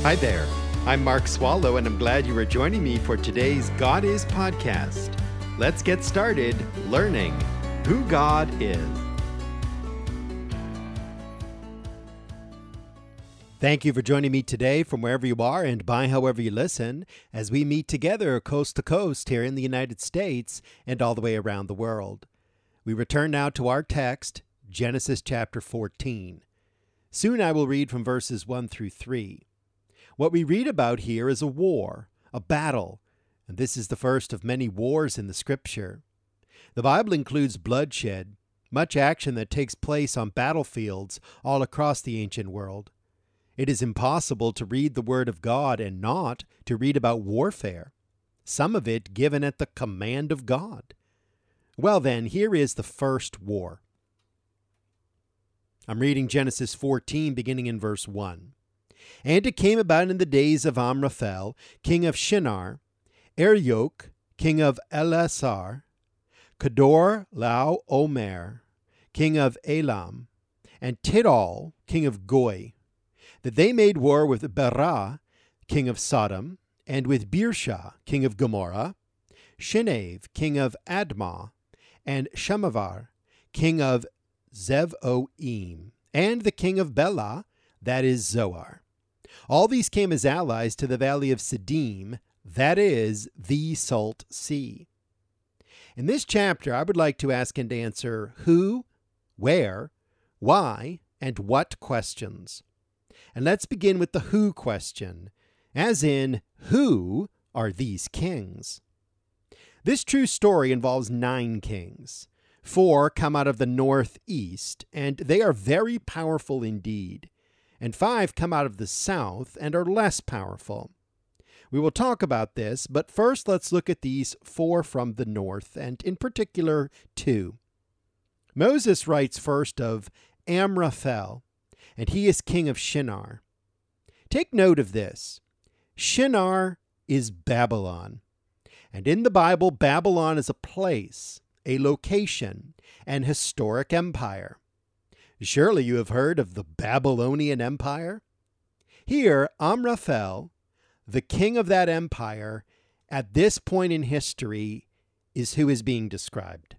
Hi there. I'm Mark Swallow, and I'm glad you are joining me for today's God Is podcast. Let's get started learning who God is. Thank you for joining me today from wherever you are and by however you listen as we meet together coast to coast here in the United States and all the way around the world. We return now to our text, Genesis chapter 14. Soon I will read from verses 1 through 3. What we read about here is a war, a battle, and this is the first of many wars in the Scripture. The Bible includes bloodshed, much action that takes place on battlefields all across the ancient world. It is impossible to read the Word of God and not to read about warfare, some of it given at the command of God. Well then, here is the first war. I'm reading Genesis 14, beginning in verse 1. And it came about in the days of Amraphel, king of Shinar, Arioch, king of Elasar, Kedor Laomer, king of Elam, and Tidal, king of Goi, that they made war with Bera, king of Sodom, and with Birsha, king of Gomorrah, Shinev, king of Admah, and Shemavar, king of Zeboim, and the king of Bela, that is Zoar. All these came as allies to the valley of Siddim, that is, the Salt Sea. In this chapter, I would like to ask and answer who, where, why, and what questions. And let's begin with the who question, as in, who are these kings? This true story involves 9 kings. 4 come out of the northeast, and they are very powerful indeed. And 5 come out of the south and are less powerful. We will talk about this, but first let's look at these 4 from the north, and in particular 2. Moses writes first of Amraphel, and he is king of Shinar. Take note of this. Shinar is Babylon. And in the Bible, Babylon is a place, a location, an historic empire. Surely you have heard of the Babylonian Empire? Here, Amraphel, the king of that empire, at this point in history, is who is being described.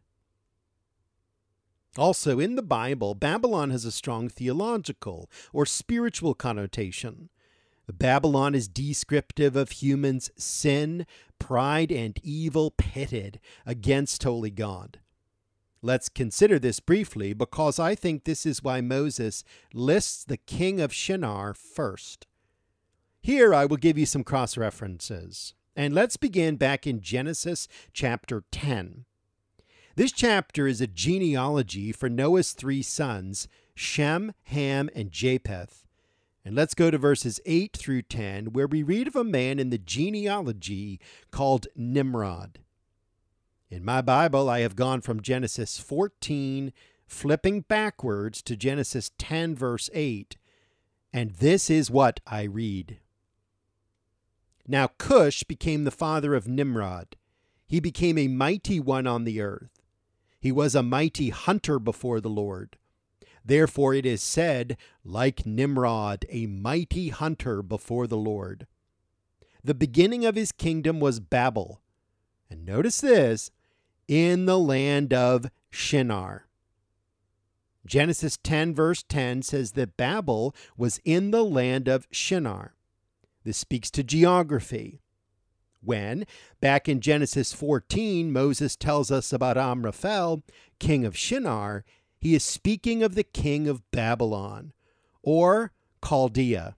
Also, in the Bible, Babylon has a strong theological or spiritual connotation. Babylon is descriptive of humans' sin, pride, and evil pitted against holy God. Let's consider this briefly because I think this is why Moses lists the king of Shinar first. Here I will give you some cross-references. And let's begin back in Genesis chapter 10. This chapter is a genealogy for Noah's 3 sons, Shem, Ham, and Japheth. And let's go to verses 8 through 10, where we read of a man in the genealogy called Nimrod. In my Bible, I have gone from Genesis 14, flipping backwards to Genesis 10, verse 8, and this is what I read. Now Cush became the father of Nimrod. He became a mighty one on the earth. He was a mighty hunter before the Lord. Therefore it is said, like Nimrod, a mighty hunter before the Lord. The beginning of his kingdom was Babel. And notice this, in the land of Shinar. Genesis 10 verse 10 says that Babel was in the land of Shinar. This speaks to geography. When, back in Genesis 14, Moses tells us about Amraphel, king of Shinar, he is speaking of the king of Babylon, or Chaldea.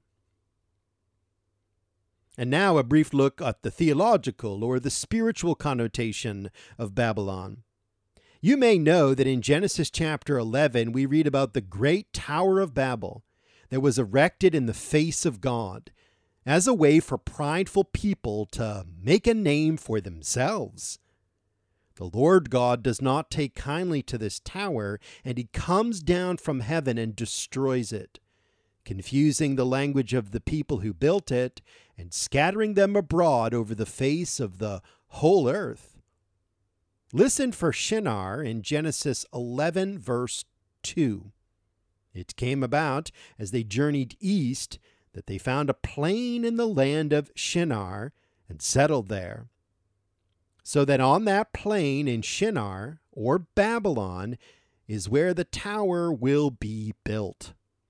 And now a brief look at the theological or the spiritual connotation of Babylon. You may know that in Genesis chapter 11 we read about the great Tower of Babel that was erected in the face of God as a way for prideful people to make a name for themselves. The Lord God does not take kindly to this tower, and he comes down from heaven and destroys it, confusing the language of the people who built it and scattering them abroad over the face of the whole earth. Listen for Shinar in Genesis 11, verse 2. It came about, as they journeyed east, that they found a plain in the land of Shinar and settled there. So that on that plain in Shinar, or Babylon, is where the tower will be built.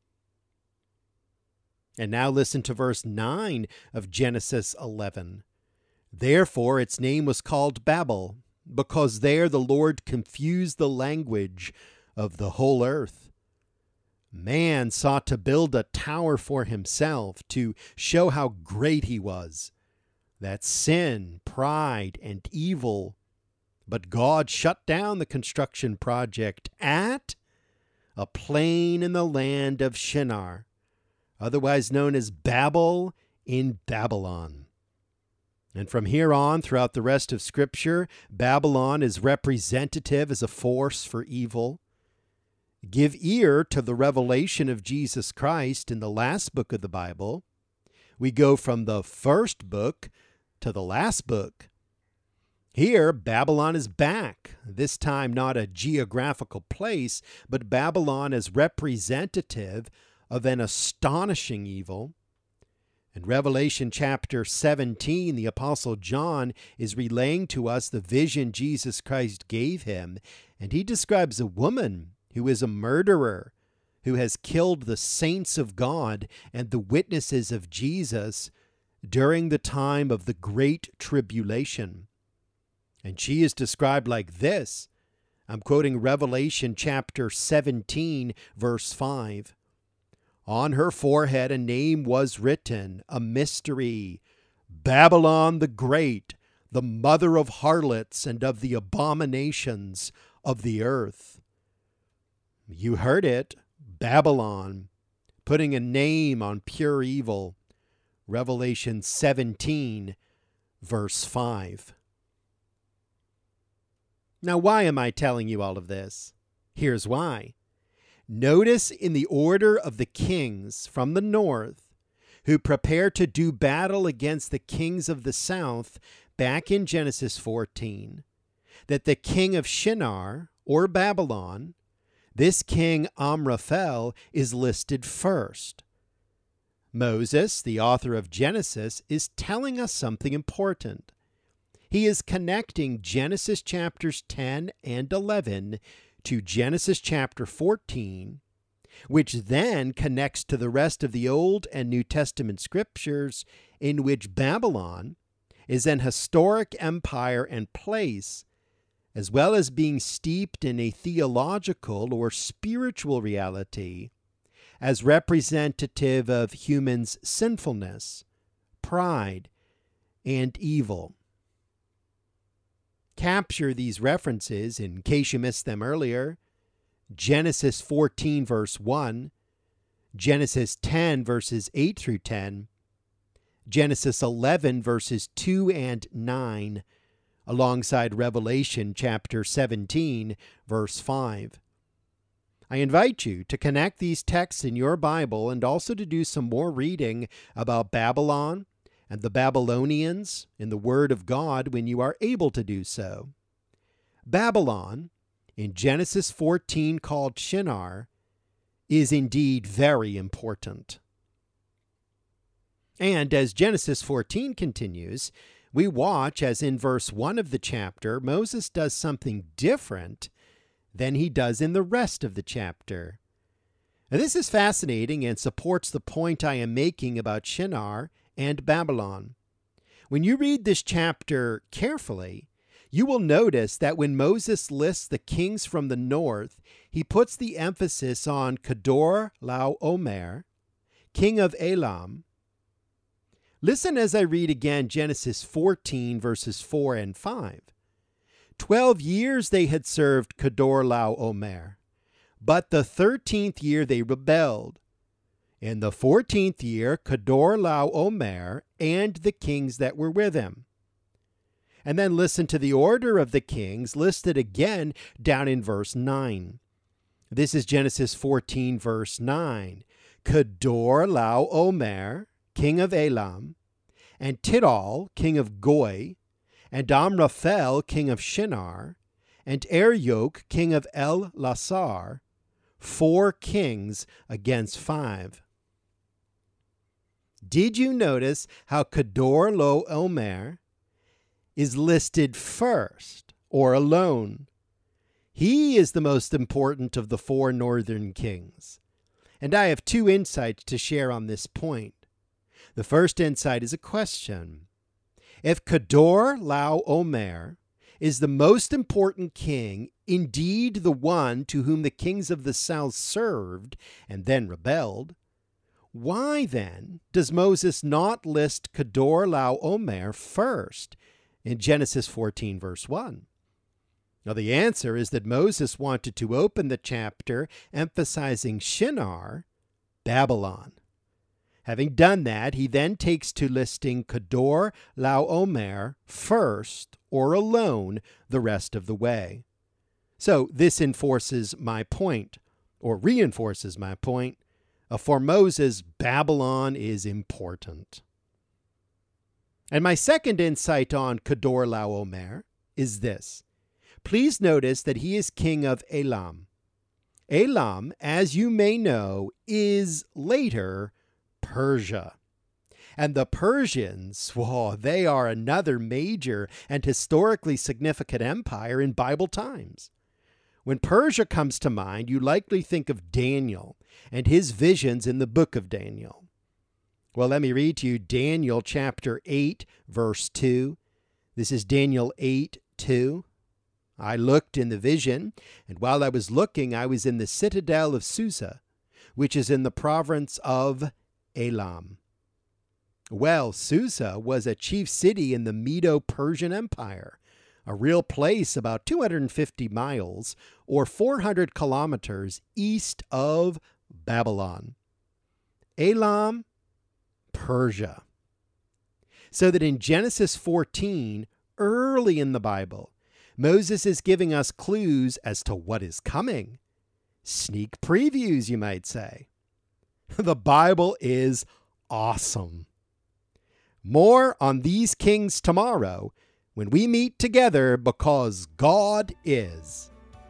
And now listen to verse 9 of Genesis 11. Therefore its name was called Babel, because there the Lord confused the language of the whole earth. Man sought to build a tower for himself to show how great he was. That's sin, pride, and evil. But God shut down the construction project at a plain in the land of Shinar, otherwise known as Babel in Babylon. And from here on, throughout the rest of Scripture, Babylon is representative as a force for evil. Give ear to the revelation of Jesus Christ in the last book of the Bible. We go from the first book to the last book. Here, Babylon is back, this time not a geographical place, but Babylon as representative of an astonishing evil. In Revelation chapter 17, the Apostle John is relaying to us the vision Jesus Christ gave him, and he describes a woman who is a murderer, who has killed the saints of God and the witnesses of Jesus during the time of the Great Tribulation. And she is described like this. I'm quoting Revelation chapter 17, verse 5. On her forehead a name was written, a mystery, Babylon the Great, the mother of harlots and of the abominations of the earth. You heard it, Babylon, putting a name on pure evil. Revelation 17, verse 5. Now, why am I telling you all of this? Here's why. Notice in the order of the kings from the north who prepare to do battle against the kings of the south back in Genesis 14, that the king of Shinar, or Babylon, this king Amraphel, is listed first. Moses, the author of Genesis, is telling us something important. He is connecting Genesis chapters 10 and 11 to Genesis chapter 14, which then connects to the rest of the Old and New Testament scriptures, in which Babylon is an historic empire and place, as well as being steeped in a theological or spiritual reality as representative of humans' sinfulness, pride, and evil. Capture these references in case you missed them earlier. Genesis 14, verse 1, Genesis 10, verses 8 through 10, Genesis 11, verses 2 and 9, alongside Revelation chapter 17, verse 5. I invite you to connect these texts in your Bible and also to do some more reading about Babylon and the Babylonians in the Word of God when you are able to do so. Babylon, in Genesis 14 called Shinar, is indeed very important. And as Genesis 14 continues, we watch as in verse 1 of the chapter, Moses does something different than he does in the rest of the chapter. Now, this is fascinating and supports the point I am making about Shinar and Babylon. When you read this chapter carefully, you will notice that when Moses lists the kings from the north, he puts the emphasis on Kedor Laomer, king of Elam. Listen as I read again Genesis 14, verses 4 and 5. 12 years they had served Kedor Laomer, but the 13th year they rebelled. In the 14th year, Kedor Laomer and the kings that were with him. And then listen to the order of the kings listed again down in verse 9. This is Genesis 14, verse 9. Kedor Laomer, king of Elam, and Tidal, king of Goi, and Amraphel, king of Shinar, and Arioch, king of El-Lasar, 4 kings against 5. Did you notice how Kedor Lo Omer is listed first or alone? He is the most important of the 4 northern kings. And I have 2 insights to share on this point. The first insight is a question. If Kedor Lao Omer is the most important king, indeed the one to whom the kings of the south served and then rebelled, why then does Moses not list Kedor Lao Omer first in Genesis 14 verse 1? Now the answer is that Moses wanted to open the chapter emphasizing Shinar, Babylon. Having done that, he then takes to listing Kedor Lao Omer first or alone the rest of the way. So this enforces my point, or reinforces my point. For Moses, Babylon is important. And my second insight on Kedor Lao Omer is this. Please notice that he is king of Elam. Elam, as you may know, is later Persia. And the Persians, they are another major and historically significant empire in Bible times. When Persia comes to mind, you likely think of Daniel and his visions in the book of Daniel. Well, let me read to you Daniel chapter 8, verse 2. This is Daniel 8:2. I looked in the vision, and while I was looking, I was in the citadel of Susa, which is in the province of Elam. Well, Susa was a chief city in the Medo-Persian Empire, a real place about 250 miles or 400 kilometers east of Babylon. Elam, Persia. So that in Genesis 14, early in the Bible, Moses is giving us clues as to what is coming. Sneak previews, you might say. The Bible is awesome. More on these kings tomorrow when we meet together, because God is.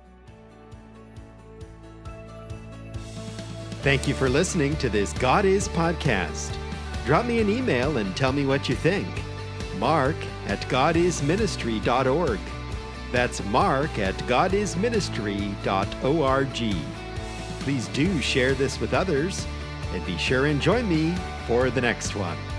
Thank you for listening to this God Is podcast. Drop me an email and tell me what you think. Mark@godisministry.org. That's mark@godisministry.org. Please do share this with others, and be sure and join me for the next one.